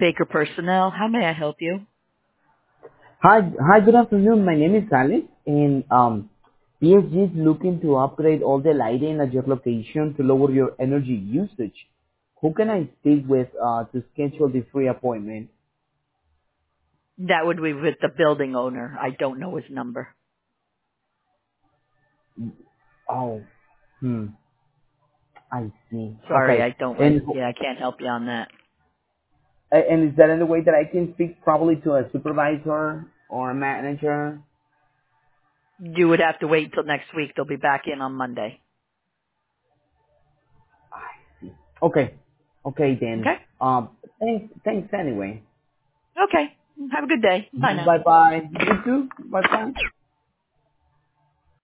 Baker Personnel. How may I help you? Hi, good afternoon. My name is Alex, and PSG is looking to upgrade all the lighting at your location to lower your energy usage. Who can I speak with to schedule the free appointment? That would be with the building owner. I don't know his number. Oh, hmm, I see. Sorry, Okay, I don't. and I can't help you on that. and is there any way that I can speak probably to a supervisor or a manager? You would have to wait until next week. They'll be back in on Monday. I see. Okay, okay then. Okay? Thanks anyway. Okay. Have a good day. Bye now. Bye bye. You too. Bye bye.